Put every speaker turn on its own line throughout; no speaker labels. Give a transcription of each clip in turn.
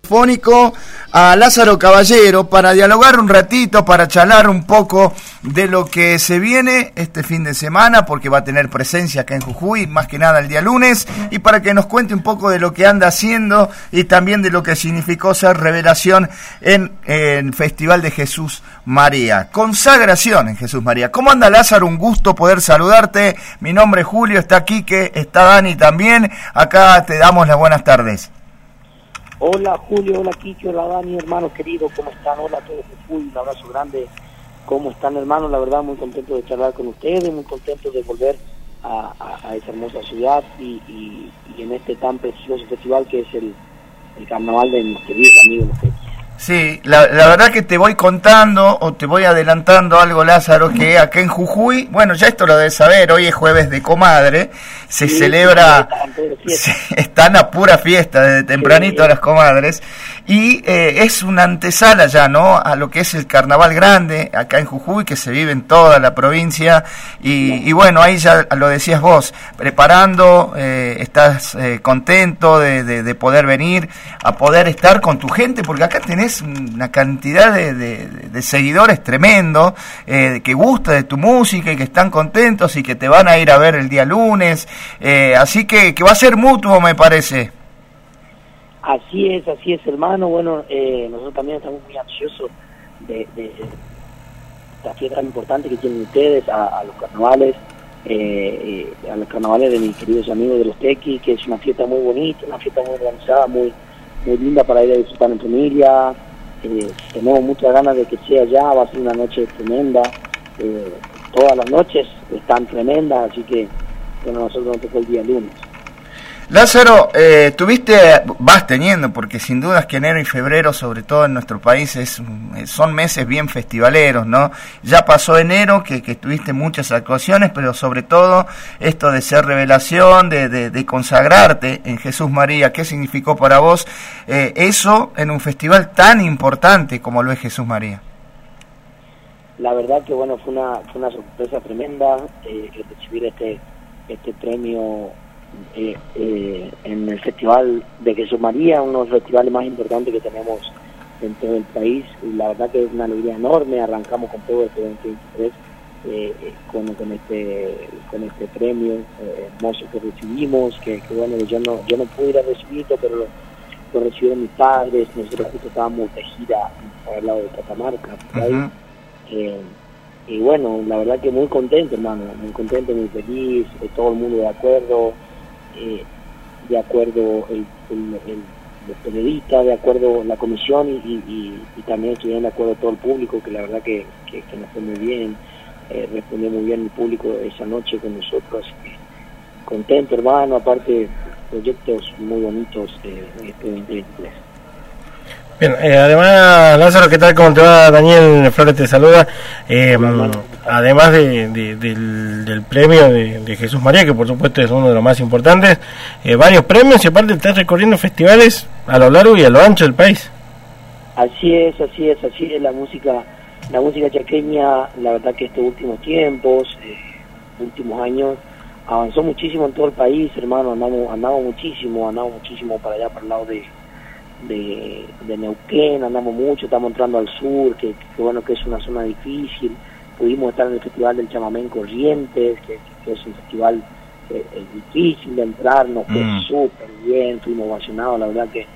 telefónico a Lázaro Caballero para dialogar un ratito, para charlar un poco de lo que se viene este fin de semana, porque va a tener presencia acá en Jujuy, más que nada el día lunes, y para que nos cuente un poco de lo que anda haciendo y también de lo que significó ser revelación en el Festival de Jesús María, consagración en Jesús María. ¿Cómo anda, Lázaro? Un gusto poder saludarte. Mi nombre es Julio, está Quique, está Dani también. Acá te damos las buenas tardes.
Hola Julio, hola Quique, hola Dani, hermanos queridos, ¿cómo están? Hola a todos, un abrazo grande. ¿Cómo están, hermanos? La verdad, muy contento de charlar con ustedes, muy contento de volver a esa hermosa ciudad y en este tan precioso festival que es el carnaval de mis queridos amigos ustedes.
Sí, la verdad que te voy contando o te voy adelantando algo, Lázaro, que acá en Jujuy, bueno, ya esto lo debes saber, hoy es jueves de comadre, se celebra, están a pura fiesta desde tempranito las comadres, y es una antesala ya, ¿no?, a lo que es el carnaval grande acá en Jujuy, que se vive en toda la provincia, y bueno, ahí ya lo decías vos, preparando, estás contento de poder venir, a poder estar con tu gente, porque acá tenés una cantidad de seguidores tremendo, que gusta de tu música y que están contentos y que te van a ir a ver el día lunes, así que va a ser mutuo, me parece.
Así es, hermano. Bueno, nosotros también estamos muy ansiosos de esta fiesta tan importante que tienen ustedes, a los carnavales, de mis queridos amigos de los Tequis, que es una fiesta muy bonita, una fiesta muy organizada, muy linda para ir a disfrutar en familia. Tenemos muchas ganas de que sea ya, va a ser una noche tremenda, todas las noches están tremendas, así que bueno, nosotros nos tocó el día lunes.
Lázaro, vas teniendo, porque sin dudas que enero y febrero, sobre todo en nuestro país, son meses bien festivaleros, ¿no? Ya pasó enero, que tuviste muchas actuaciones, pero sobre todo esto de ser revelación, de consagrarte en Jesús María. ¿Qué significó para vos eso en un festival tan importante como lo es Jesús María?
La verdad que bueno, fue una sorpresa tremenda recibir este premio en el Festival de Jesús María, uno de los festivales más importantes que tenemos en todo el país, y la verdad que es una alegría enorme. Arrancamos con todo este 2023 con este premio hermoso que recibimos, que bueno, yo no pude ir a recibirlo, pero lo recibieron mis padres. Nosotros justo estábamos de gira al lado de Catamarca, por ahí. Y bueno, la verdad que muy contento, hermano, muy contento, muy feliz, todo el mundo de acuerdo los periodistas, de acuerdo la comisión y también estuvieron de acuerdo todo el público, que la verdad que nos fue muy bien, respondió muy bien el público esa noche con nosotros, así que contento, hermano, aparte proyectos muy bonitos en este 2023.
Bien, además, Lázaro, ¿qué tal? ¿Cómo te va? Daniel Flores te saluda. Además del premio de Jesús María, que por supuesto es uno de los más importantes, varios premios, y aparte estás recorriendo festivales a lo largo y a lo ancho del país.
Así es la música chaqueña. La verdad que estos últimos tiempos, últimos años, avanzó muchísimo en todo el país, hermano. Andamos muchísimo para allá, para el lado de Neuquén, andamos mucho, estamos entrando al sur, que bueno, que es una zona difícil. Pudimos estar en el Festival del Chamamé en Corrientes, que es un festival difícil de entrar, nos fue súper bien, fuimos ovacionados, la verdad que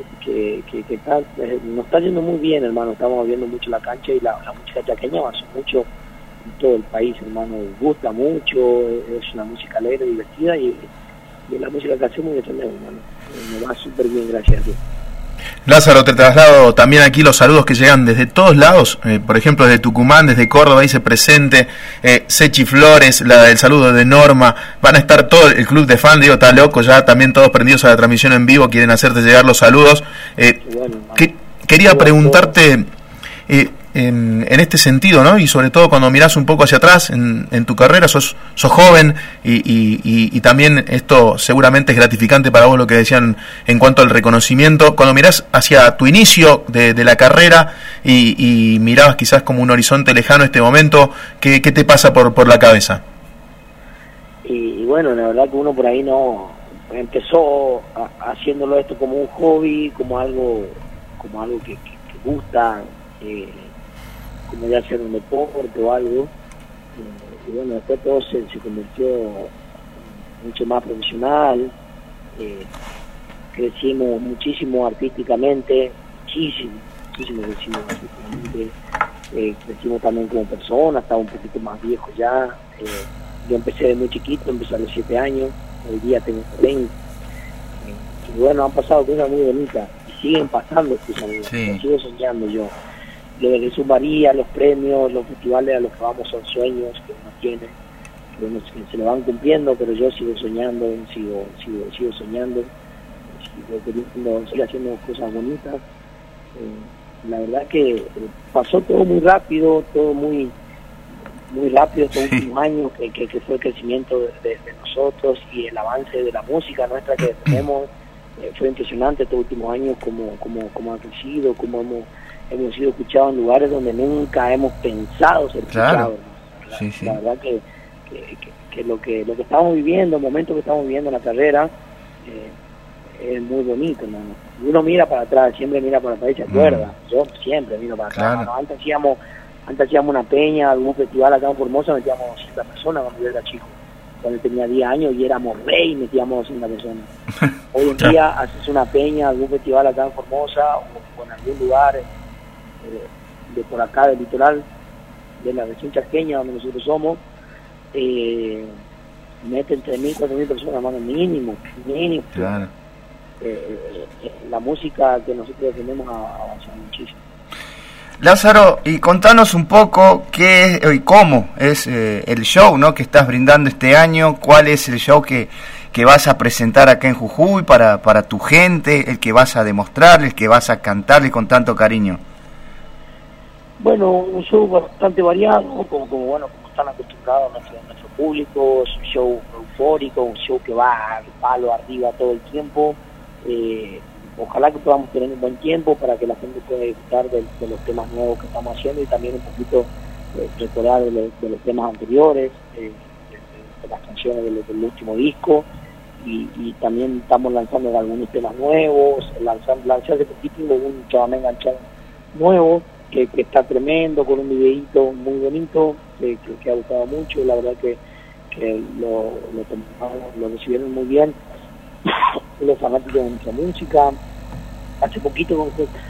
nos está yendo muy bien, hermano. Estamos viendo mucho la cancha, y la música chaqueña avanzó mucho en todo el país, hermano. Nos gusta mucho, es una música alegre, divertida, y la música que hacemos es tremenda, hermano. Nos va súper bien, gracias a Dios.
Lázaro, te traslado también aquí los saludos que llegan desde todos lados, por ejemplo desde Tucumán, desde Córdoba, dice presente, Sechi Flores, el saludo de Norma, van a estar todo el club de fan, digo, está loco, ya también todos prendidos a la transmisión en vivo, quieren hacerte llegar los saludos. Quería preguntarte en este sentido, ¿no? Y sobre todo cuando mirás un poco hacia atrás en tu carrera, sos joven y también esto seguramente es gratificante para vos, lo que decían en cuanto al reconocimiento. Cuando mirás hacia tu inicio de la carrera y mirabas quizás como un horizonte lejano este momento, ¿qué te pasa por la cabeza?
Y bueno, la verdad que uno por ahí no empezó haciéndolo esto como un hobby, como algo que gusta, como ya sea un deporte o algo, y bueno, después todo se convirtió mucho más profesional, crecimos muchísimo artísticamente, muchísimo crecimos artísticamente, crecimos también como personas, estaba un poquito más viejo ya, yo empecé de muy chiquito, empecé a los 7 años, hoy día tengo 20, y bueno, han pasado cosas muy bonitas, y siguen pasando cosas muy bonitas, sigo soñando yo. Lo de Jesús María, los premios, los festivales a los que vamos son sueños que uno tiene, que se lo van cumpliendo, pero yo sigo soñando, sigo soñando, sigo queriendo seguir haciendo cosas bonitas. La verdad que pasó todo muy rápido, todo muy rápido estos últimos años, que fue el crecimiento de nosotros y el avance de la música nuestra que tenemos. Fue impresionante estos últimos años como ha crecido, como hemos sido escuchados en lugares donde nunca hemos pensado ser escuchados. La verdad que lo que estamos viviendo, el momento que estamos viviendo en la carrera, es muy bonito, ¿no? Uno mira para atrás, siempre mira para atrás y se acuerda. Yo siempre miro para atrás. ¿No? Antes hacíamos una peña, algún festival acá en Formosa, metíamos 200 personas cuando yo era chico. Cuando tenía 10 años y éramos rey, metíamos 200 personas. Hoy en día haces una peña, algún festival acá en Formosa o en algún lugar de por acá del litoral, de la región chaqueña donde nosotros somos, meten 3.000, 4.000 personas, más mínimo. Claro. La música que nosotros tenemos ha avanzado muchísimo.
Lázaro, y contanos un poco qué es y cómo es el show, ¿no?, que estás brindando este año. ¿Cuál es el show que vas a presentar acá en Jujuy para tu gente, el que vas a demostrar, el que vas a cantarle con tanto cariño?
Bueno, un show bastante variado, como están acostumbrados nuestro público. Es un show eufórico, un show que va al palo arriba todo el tiempo. Ojalá que podamos tener un buen tiempo para que la gente pueda disfrutar de los temas nuevos que estamos haciendo y también un poquito recordar de los temas anteriores, de las canciones del último disco, y también estamos lanzando algunos temas nuevos, lanzar de poquito un chamamé enganchado nuevo que está tremendo, con un videíto muy bonito que ha gustado mucho. La verdad que lo recibieron muy bien los fanáticos de nuestra música. Hace poquito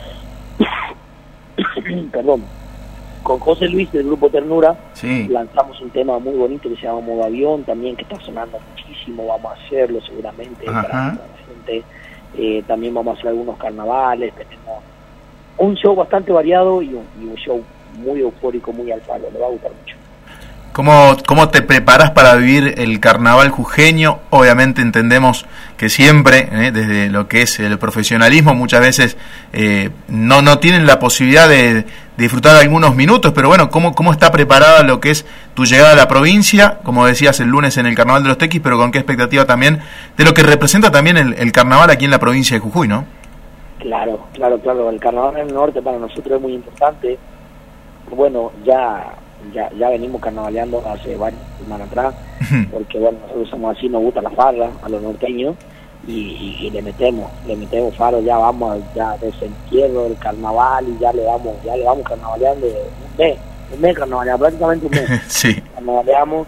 con José Luis del grupo Ternura, lanzamos un tema muy bonito que se llama Modo Avión, también, que está sonando muchísimo. Vamos a hacerlo seguramente para la gente. También vamos a hacer algunos carnavales. Tenemos un show bastante variado y un show muy eufórico, muy al palo. Le va a gustar mucho.
¿Cómo te preparas para vivir el carnaval jujeño? Obviamente entendemos que siempre, desde lo que es el profesionalismo, muchas veces no tienen la posibilidad de disfrutar algunos minutos, pero bueno, ¿cómo está preparada lo que es tu llegada a la provincia? Como decías, el lunes en el Carnaval de los Tequis, pero con qué expectativa también de lo que representa también el carnaval aquí en la provincia de Jujuy, ¿no?
Claro. El carnaval en el norte para nosotros es muy importante. Bueno, ya venimos carnavaleando hace varias semanas atrás, porque bueno, nosotros somos así, nos gusta la farra a los norteños y le metemos faro. Ya vamos ya desde el entierro del carnaval y ya le vamos carnavaleando un mes carnavaleando, prácticamente un mes.
Sí.
Carnavaleamos.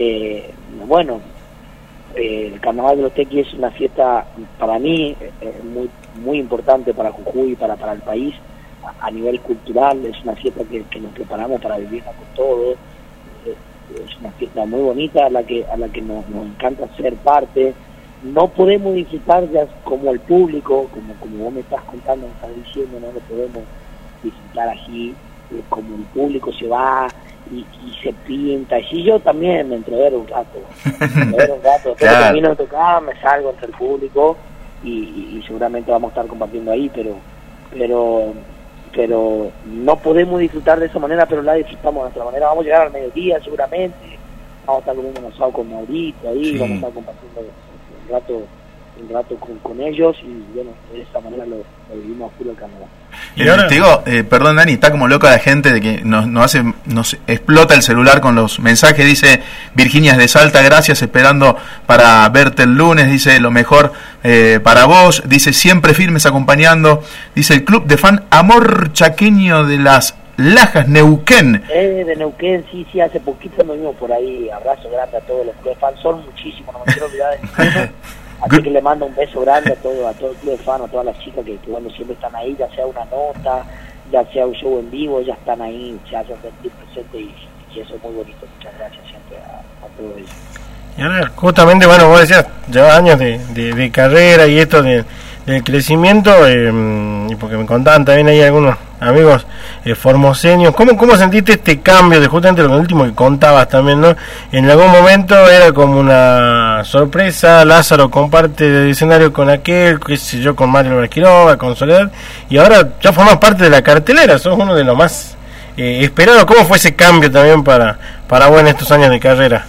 El Carnaval de los Tequis es una fiesta para mí muy muy importante para Jujuy y para el país. A nivel cultural es una fiesta que nos preparamos para vivirla con todo. Es una fiesta muy bonita a la que nos encanta ser parte. No podemos disfrutar ya como el público, como vos me estás contando, me estás diciendo, no lo podemos disfrutar así, como el público se va y se pinta. Y yo también me entrevero un rato. Después que termino de tocar, me salgo entre el público y seguramente vamos a estar compartiendo ahí, pero no podemos disfrutar de esa manera, pero la disfrutamos de nuestra manera. Vamos a llegar al mediodía seguramente, vamos a estar comiendo un asado con Maurito ahí, vamos a estar compartiendo un rato con ellos, y bueno, de esa manera lo vivimos a full el carnaval.
Te digo, perdón Dani, está como loca la gente de que nos explota el celular con los mensajes. Dice Virginia es de Salta, gracias, esperando para verte el lunes. Dice lo mejor para vos. Dice siempre firmes acompañando. Dice el club de fan Amor Chaqueño de las Lajas, Neuquén.
De Neuquén, sí, hace poquito nos vimos por ahí. Abrazo grande a todos los club de fan, son muchísimos, no me quiero olvidar de ninguno. Así que le mando un beso grande a todo el club de fan, a todas las chicas que bueno, siempre están ahí, ya sea una nota, ya sea un show en vivo, ya están ahí, se hacen sentir presente y eso es muy bonito. Muchas gracias siempre a todos ellos.
Y ahora, justamente, bueno, vos decías, llevas años de carrera y esto del crecimiento, y porque me contaban también ahí algunos amigos formoseños, ¿cómo sentiste este cambio de justamente lo último que contabas también, ¿no? En algún momento era como una sorpresa, Lázaro comparte el escenario con aquel, qué sé yo, con Mario Quiroga, con Soledad, y ahora ya formas parte de la cartelera, sos uno de los más esperados. ¿Cómo fue ese cambio también para vos en estos años de carrera?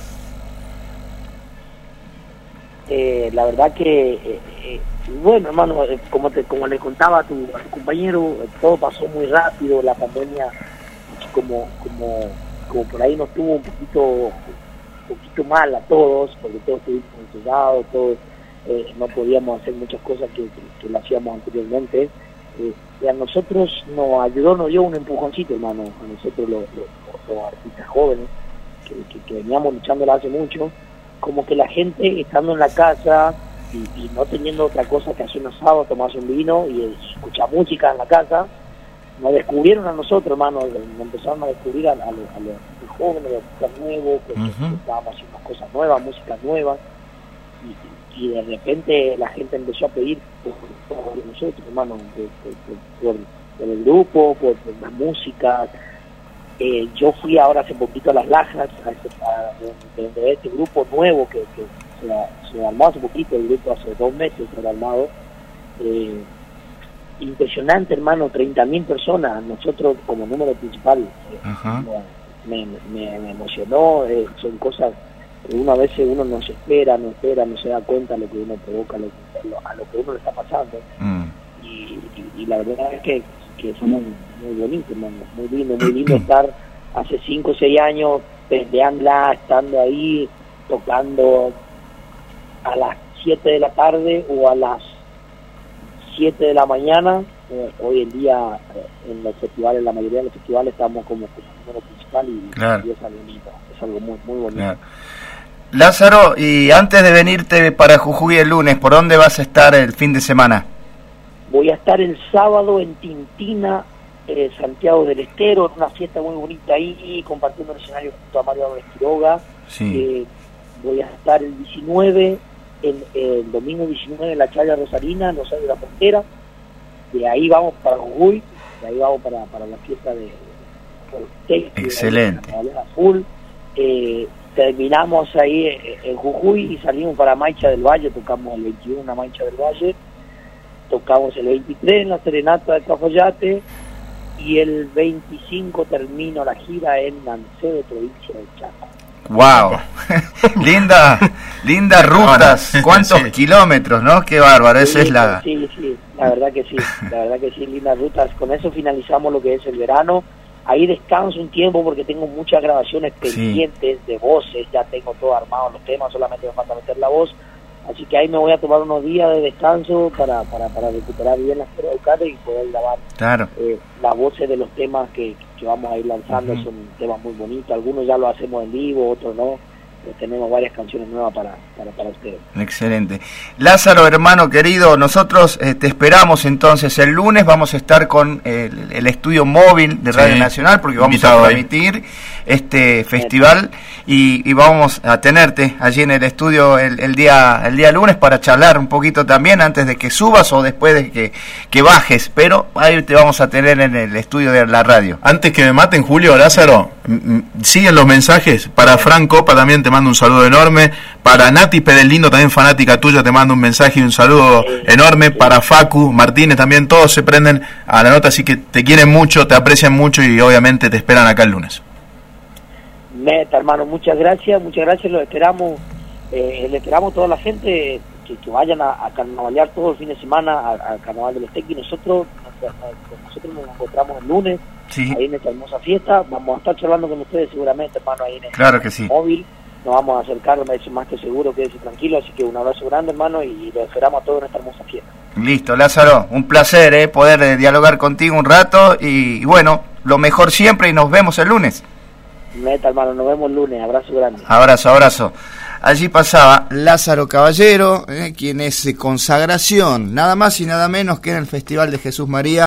La verdad que bueno, hermano, como le contaba a tu compañero, todo pasó muy rápido. La pandemia como por ahí nos tuvo un poquito mal a todos, porque todos estuvimos encerrados, todos no podíamos hacer muchas cosas que lo hacíamos anteriormente. Y a nosotros nos ayudó, nos dio un empujoncito, hermano, a nosotros los artistas jóvenes que veníamos luchándola hace mucho, como que la gente estando en la casa y no teniendo otra cosa que hacer un asado, tomarse un vino y escuchar música en la casa, nos descubrieron a nosotros, hermano, nos empezaron a descubrir a los jóvenes, a los artistas nuevos, que estábamos haciendo cosas nuevas, música nueva, y de repente la gente empezó a pedir por nosotros, hermano, por el grupo, por la música. Yo fui ahora hace poquito a Las Lajas, de este grupo nuevo que se armó hace poquito, el grupo hace 2 meses se ha armado. Impresionante, hermano, 30.000 personas, nosotros como número principal. Me emocionó, son cosas que uno a veces no se espera, no se da cuenta de lo que uno provoca, a lo que uno le está pasando. Y la verdad es que somos muy bonitos, hermano, muy lindo estar hace 5 o 6 años peleándola, estando ahí, tocando a las 7 de la tarde o a las 7 de la mañana. Hoy en día en los festivales, la mayoría de los festivales estamos como número principal y es algo bonito, es algo muy, muy bonito. Claro.
Lázaro, y antes de venirte para Jujuy el lunes, ¿por dónde vas a estar el fin de semana?
Voy a estar el sábado en Tintina, Santiago del Estero, en una fiesta muy bonita ahí, compartiendo el escenario junto a Mario Quiroga. Sí. Voy a estar el 19, el domingo 19 en la Chaya Rosarina, en Rosario de la Frontera. De ahí vamos para Jujuy, de ahí vamos para la fiesta de
excelente.
Full. Terminamos ahí en Jujuy y salimos para Maicha del Valle, tocamos el 21 en Maicha del Valle. Tocamos el 23 en la Serenata de Cafayate y el 25 termino la gira en Mancedo, provincia de Chaco.
¡Wow! lindas rutas. ¿Cuántos kilómetros, no? ¡Qué bárbaro! Esa es la...
Sí, la verdad que sí, lindas rutas. Con eso finalizamos lo que es el verano. Ahí descanso un tiempo porque tengo muchas grabaciones pendientes de voces, ya tengo todo armado los temas, solamente me falta meter la voz. Así que ahí me voy a tomar unos días de descanso para recuperar bien las cuerdas vocales y poder grabar las voces de los temas que vamos a ir lanzando. Son temas muy bonitos, algunos ya lo hacemos en vivo, otros no. Tenemos varias canciones nuevas para ustedes.
Excelente. Lázaro, hermano querido, nosotros te esperamos entonces el lunes. Vamos a estar con el estudio móvil de Radio Nacional porque vamos a transmitir este festival y vamos a tenerte allí en el estudio el día lunes para charlar un poquito también antes de que subas o después de que bajes, pero ahí te vamos a tener en el estudio de la radio.
Antes que me maten, Julio, Lázaro, siguen los mensajes. Para Fran Copa también te mando un saludo enorme. Para Nati Pedelindo, también fanática tuya, te mando un mensaje y un saludo enorme. Para Facu Martínez también, todos se prenden a la nota, así que te quieren mucho, te aprecian mucho y obviamente te esperan acá el lunes.
Neta, hermano, muchas gracias, lo esperamos, le esperamos toda la gente que vayan a carnavalear todo el fin de semana al Carnaval de los Tequis. Nosotros nosotros nos encontramos el lunes,
sí,
ahí en esta hermosa fiesta. Vamos a estar charlando con ustedes seguramente, hermano, ahí en el
claro que sí,
móvil. Nos vamos a acercar, más que seguro, quédese tranquilo. Así que un abrazo grande, hermano, y lo esperamos a todos en esta hermosa fiesta.
Listo, Lázaro, un placer poder dialogar contigo un rato y bueno, lo mejor siempre y nos vemos el lunes.
Neta, hermano, nos vemos el lunes. Abrazo grande.
Abrazo, abrazo. Allí pasaba Lázaro Caballero, quien es consagración, nada más y nada menos que en el Festival de Jesús María.